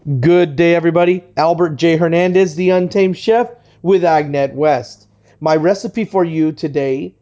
Good day, everybody. Albert J. Hernandez, the Untamed Chef with Agnet West. My recipe for you today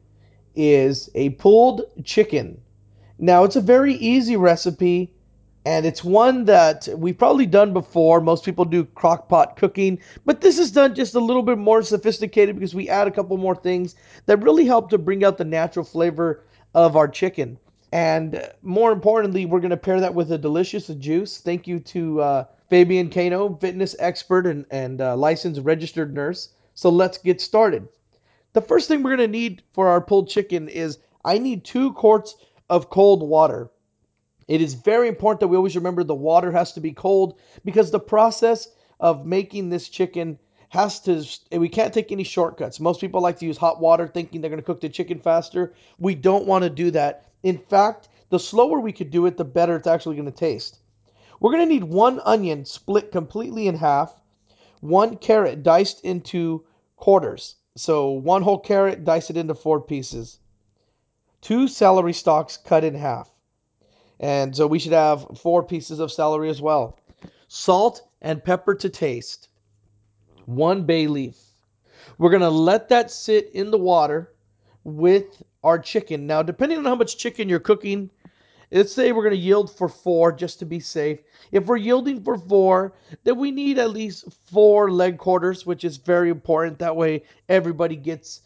is a pulled chicken. Now, it's a very easy recipe, and it's one that we've probably done before. Most people do crock pot cooking, but this is done just a little bit more sophisticated because we add a couple more things that really help to bring out the natural flavor of our chicken. And more importantly, we're going to pair that with a delicious juice. Thank you to Fabian Cano, fitness expert and licensed registered nurse. So let's get started. The first thing we're going to need for our pulled chicken is I need 2 quarts of cold water. It is very important that we always remember the water has to be cold because the process of making this chicken has to, we can't take any shortcuts. Most people like to use hot water thinking they're going to cook the chicken faster. We don't want to do that. In fact, the slower we could do it, the better it's actually going to taste. We're going to need 1 onion split completely in half, 1 carrot diced into quarters. So 1 whole carrot, dice it into 4 pieces. 2 celery stalks cut in half. And so we should have 4 pieces of celery as well. Salt and pepper to taste. 1 bay leaf. We're going to let that sit in the water with our chicken. Now, depending on how much chicken you're cooking, let's say we're going to yield for 4 just to be safe. If we're yielding for 4, then we need at least 4 leg quarters, which is very important. That way, everybody gets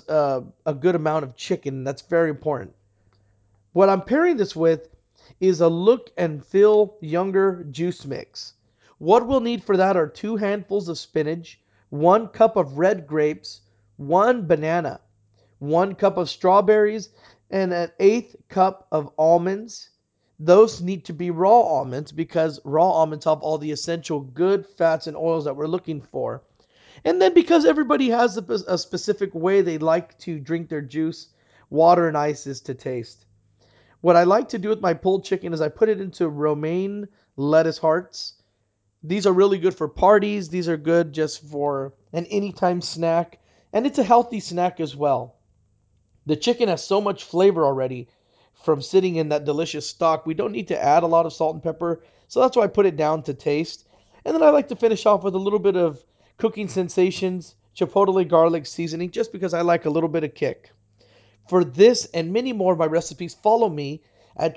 a good amount of chicken. That's very important. What I'm pairing this with is a look and feel younger juice mix. What we'll need for that are 2 handfuls of spinach, 1 cup of red grapes, 1 banana, 1 cup of strawberries, and an eighth cup of almonds. Those need to be raw almonds because raw almonds have all the essential good fats and oils that we're looking for. And then because everybody has a specific way they like to drink their juice, water and ice is to taste. What I like to do with my pulled chicken is I put it into romaine lettuce hearts. These are really good for parties. These are good just for an anytime snack. And it's a healthy snack as well. The chicken has so much flavor already from sitting in that delicious stock. We don't need to add a lot of salt and pepper. So that's why I put it down to taste. And then I like to finish off with a little bit of cooking sensations, chipotle garlic seasoning, just because I like a little bit of kick. For this and many more of my recipes, follow me at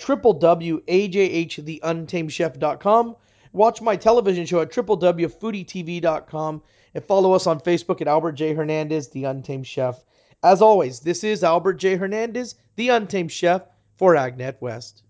www.ajhtheuntamedchef.com. Watch my television show at www.foodietv.com and follow us on Facebook at Albert J. Hernandez, The Untamed Chef. As always, this is Albert J. Hernandez, The Untamed Chef for Agnet West.